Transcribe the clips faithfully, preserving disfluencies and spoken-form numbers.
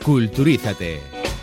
Culturízate.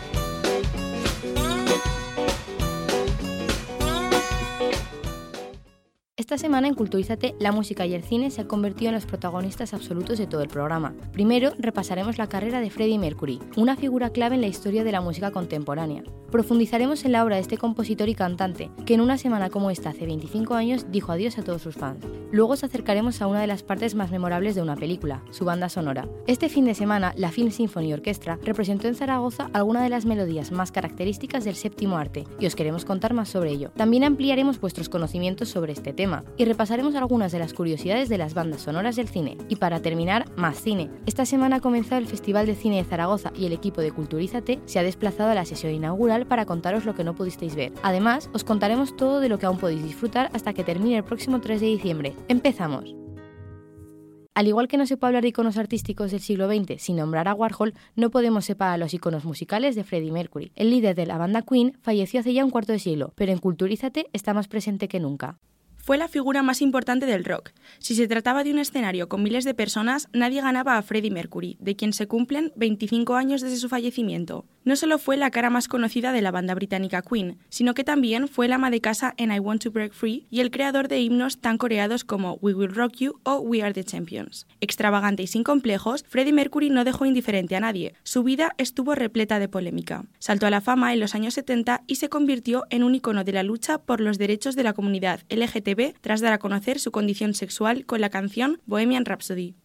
Esta semana en Culturízate, la música y el cine se han convertido en los protagonistas absolutos de todo el programa. Primero, repasaremos la carrera de Freddie Mercury, una figura clave en la historia de la música contemporánea. Profundizaremos en la obra de este compositor y cantante, que en una semana como esta hace veinticinco años dijo adiós a todos sus fans. Luego os acercaremos a una de las partes más memorables de una película, su banda sonora. Este fin de semana, la Film Symphony Orchestra representó en Zaragoza algunas de las melodías más características del séptimo arte, y os queremos contar más sobre ello. También ampliaremos vuestros conocimientos sobre este tema, y repasaremos algunas de las curiosidades de las bandas sonoras del cine. Y para terminar, más cine. Esta semana ha comenzado el Festival de Cine de Zaragoza y el equipo de Culturízate se ha desplazado a la sesión inaugural para contaros lo que no pudisteis ver. Además, os contaremos todo de lo que aún podéis disfrutar hasta que termine el próximo tres de diciembre. ¡Empezamos! Al igual que no se puede hablar de iconos artísticos del siglo veinte sin nombrar a Warhol, no podemos separar los iconos musicales de Freddie Mercury. El líder de la banda Queen falleció hace ya un cuarto de siglo, pero en Culturízate está más presente que nunca. Fue la figura más importante del rock. Si se trataba de un escenario con miles de personas, nadie ganaba a Freddie Mercury, de quien se cumplen veinticinco años desde su fallecimiento. No solo fue la cara más conocida de la banda británica Queen, sino que también fue el ama de casa en I Want to Break Free y el creador de himnos tan coreados como We Will Rock You o We Are the Champions. Extravagante y sin complejos, Freddie Mercury no dejó indiferente a nadie. Su vida estuvo repleta de polémica. Saltó a la fama en los años setenta y se convirtió en un icono de la lucha por los derechos de la comunidad L G T B tras dar a conocer su condición sexual con la canción Bohemian Rhapsody.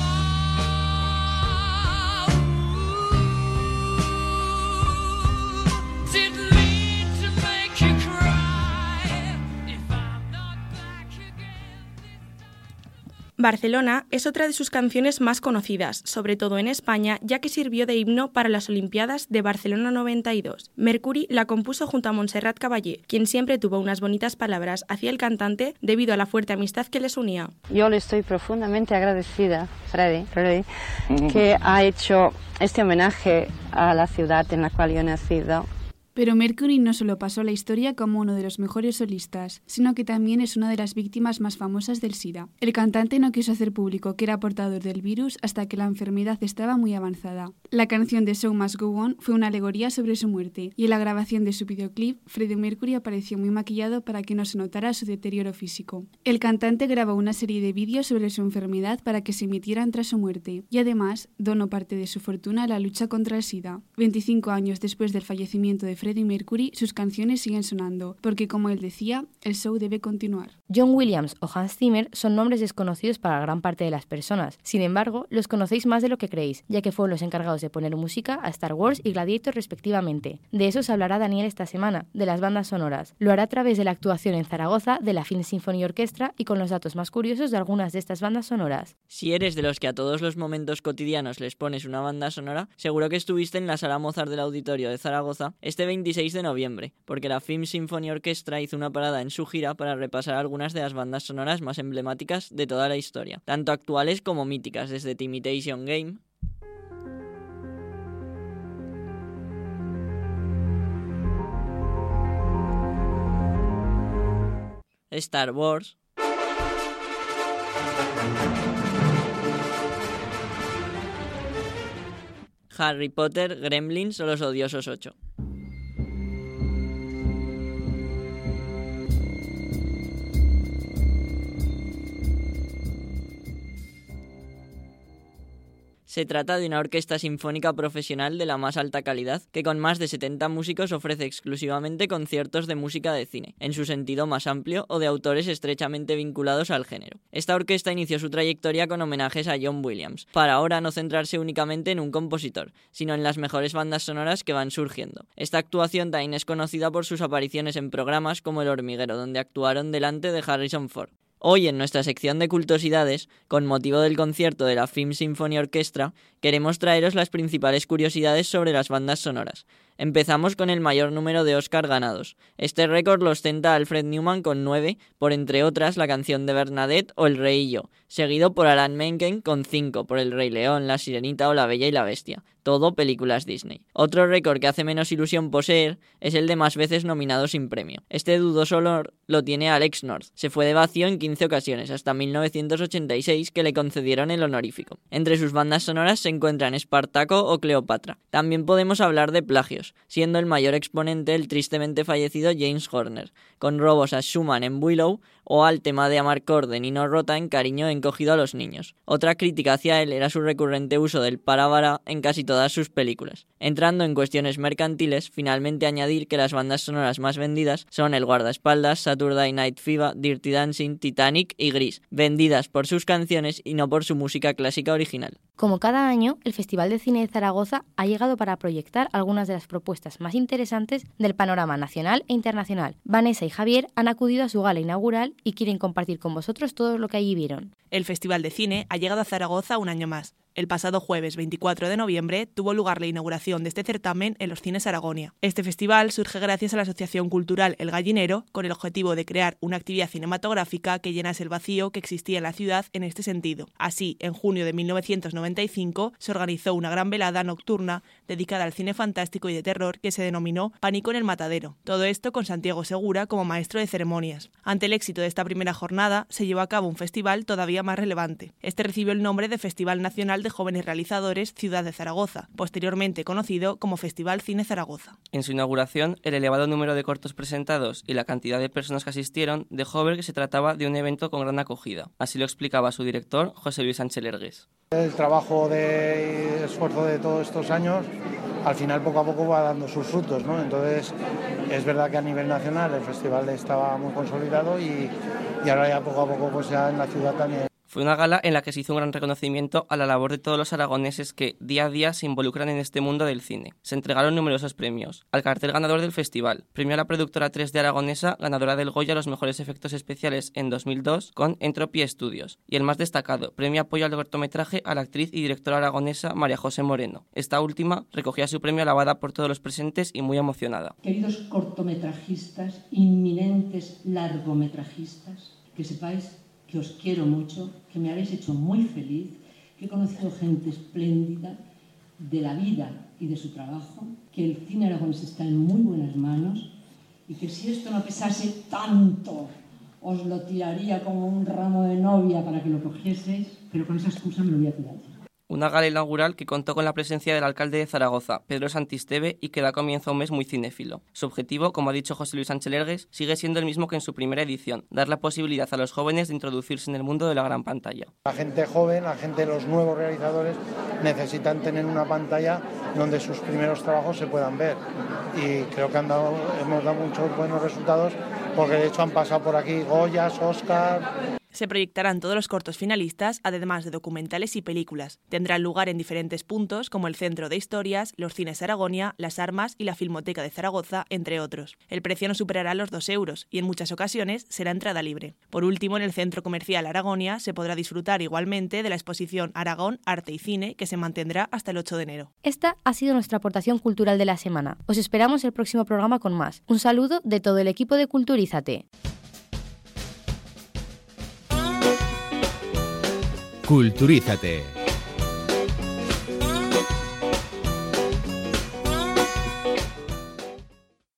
Barcelona es otra de sus canciones más conocidas, sobre todo en España, ya que sirvió de himno para las Olimpiadas de Barcelona noventa y dos. Mercury la compuso junto a Montserrat Caballé, quien siempre tuvo unas bonitas palabras hacia el cantante debido a la fuerte amistad que les unía. Yo le estoy profundamente agradecida, Freddie, Freddie que ha hecho este homenaje a la ciudad en la cual yo he nacido. Pero Mercury no solo pasó a la historia como uno de los mejores solistas, sino que también es una de las víctimas más famosas del SIDA. El cantante no quiso hacer público que era portador del virus hasta que la enfermedad estaba muy avanzada. La canción The Show Must Go On fue una alegoría sobre su muerte, y en la grabación de su videoclip, Freddie Mercury apareció muy maquillado para que no se notara su deterioro físico. El cantante grabó una serie de vídeos sobre su enfermedad para que se emitieran tras su muerte, y además donó parte de su fortuna a la lucha contra el SIDA. veinticinco años después del fallecimiento de Freddie Freddie Mercury, sus canciones siguen sonando, porque como él decía, el show debe continuar. John Williams o Hans Zimmer son nombres desconocidos para gran parte de las personas. Sin embargo, los conocéis más de lo que creéis, ya que fueron los encargados de poner música a Star Wars y Gladiator respectivamente. De eso os hablará Daniel esta semana, de las bandas sonoras. Lo hará a través de la actuación en Zaragoza de la Film Symphony Orchestra y con los datos más curiosos de algunas de estas bandas sonoras. Si eres de los que a todos los momentos cotidianos les pones una banda sonora, seguro que estuviste en la Sala Mozart del Auditorio de Zaragoza este veintiséis de noviembre, porque la Film Symphony Orchestra hizo una parada en su gira para repasar algunas de las bandas sonoras más emblemáticas de toda la historia, tanto actuales como míticas, desde The Imitation Game, Star Wars, Harry Potter, Gremlins o Los Odiosos ocho. Se trata de una orquesta sinfónica profesional de la más alta calidad que con más de setenta músicos ofrece exclusivamente conciertos de música de cine, en su sentido más amplio o de autores estrechamente vinculados al género. Esta orquesta inició su trayectoria con homenajes a John Williams, para ahora no centrarse únicamente en un compositor, sino en las mejores bandas sonoras que van surgiendo. Esta actuación también es conocida por sus apariciones en programas como El Hormiguero, donde actuaron delante de Harrison Ford. Hoy, en nuestra sección de curiosidades, con motivo del concierto de la Film Symphony Orchestra, queremos traeros las principales curiosidades sobre las bandas sonoras. Empezamos con el mayor número de Oscar ganados. Este récord lo ostenta Alfred Newman con nueve, por entre otras la canción de Bernadette o El Rey y yo, seguido por Alan Menken con cinco, por El Rey León, La Sirenita o La Bella y la Bestia, todo películas Disney. Otro récord que hace menos ilusión poseer es el de más veces nominado sin premio. Este dudoso honor lo tiene Alex North. Se fue de vacío en quince ocasiones, hasta mil novecientos ochenta y seis, que le concedieron el honorífico. Entre sus bandas sonoras se se encuentran Espartaco o Cleopatra. También podemos hablar de plagios, siendo el mayor exponente el tristemente fallecido James Horner, con robos a Schumann en Willow o al tema de Amarcord de Nino Rota en Cariño encogido a los niños. Otra crítica hacia él era su recurrente uso del para-bara en casi todas sus películas. Entrando en cuestiones mercantiles, finalmente añadir que las bandas sonoras más vendidas son El guardaespaldas, Saturday Night Fever, Dirty Dancing, Titanic y Gris, vendidas por sus canciones y no por su música clásica original. Como cada año, el Festival de Cine de Zaragoza ha llegado para proyectar algunas de las propuestas más interesantes del panorama nacional e internacional. Vanessa y Javier han acudido a su gala inaugural y quieren compartir con vosotros todo lo que allí vieron. El Festival de Cine ha llegado a Zaragoza un año más. El pasado jueves veinticuatro de noviembre tuvo lugar la inauguración de este certamen en los Cines Aragonia. Este festival surge gracias a la Asociación Cultural El Gallinero, con el objetivo de crear una actividad cinematográfica que llenase el vacío que existía en la ciudad en este sentido. Así, en junio de mil novecientos noventa y cinco se organizó una gran velada nocturna dedicada al cine fantástico y de terror que se denominó Pánico en el Matadero. Todo esto con Santiago Segura como maestro de ceremonias. Ante el éxito de esta primera jornada, se llevó a cabo un festival todavía más relevante. Este recibió el nombre de Festival Nacional de Jóvenes Realizadores Ciudad de Zaragoza, posteriormente conocido como Festival Cine Zaragoza. En su inauguración, el elevado número de cortos presentados y la cantidad de personas que asistieron dejó ver que se trataba de un evento con gran acogida. Así lo explicaba su director, José Luis Sánchez Lergues. El trabajo de esfuerzo de todos estos años, al final poco a poco va dando sus frutos, ¿no? Entonces, es verdad que a nivel nacional el festival estaba muy consolidado y, y ahora ya poco a poco pues ya en la ciudad también. Fue una gala en la que se hizo un gran reconocimiento a la labor de todos los aragoneses que día a día se involucran en este mundo del cine. Se entregaron numerosos premios. Al cartel ganador del festival, premio a la productora tres D aragonesa, ganadora del Goya a los mejores efectos especiales en dos mil dos con Entropy Studios. Y el más destacado, premio apoyo al cortometraje a la actriz y directora aragonesa María José Moreno. Esta última recogía su premio alabada por todos los presentes y muy emocionada. Queridos cortometrajistas, inminentes largometrajistas, que sepáis que os quiero mucho, que me habéis hecho muy feliz, que he conocido gente espléndida de la vida y de su trabajo, que el cine aragonés está en muy buenas manos y que si esto no pesase tanto, os lo tiraría como un ramo de novia para que lo cogieseis, pero con esa excusa me lo voy a tirar. Una gala inaugural que contó con la presencia del alcalde de Zaragoza, Pedro Santisteve, y que da comienzo a un mes muy cinéfilo. Su objetivo, como ha dicho José Luis Sánchez Lergues, sigue siendo el mismo que en su primera edición, dar la posibilidad a los jóvenes de introducirse en el mundo de la gran pantalla. La gente joven, la gente, los nuevos realizadores, necesitan tener una pantalla donde sus primeros trabajos se puedan ver. Y creo que han dado, hemos dado muchos buenos resultados, porque de hecho han pasado por aquí Goyas, Oscar. Se proyectarán todos los cortos finalistas, además de documentales y películas. Tendrán lugar en diferentes puntos, como el Centro de Historias, los Cines Aragonia, Las Armas y la Filmoteca de Zaragoza, entre otros. El precio no superará los dos euros y en muchas ocasiones será entrada libre. Por último, en el Centro Comercial Aragonia se podrá disfrutar igualmente de la exposición Aragón, Arte y Cine, que se mantendrá hasta el ocho de enero. Esta ha sido nuestra aportación cultural de la semana. Os esperamos el próximo programa con más. Un saludo de todo el equipo de Culturízate. Culturízate.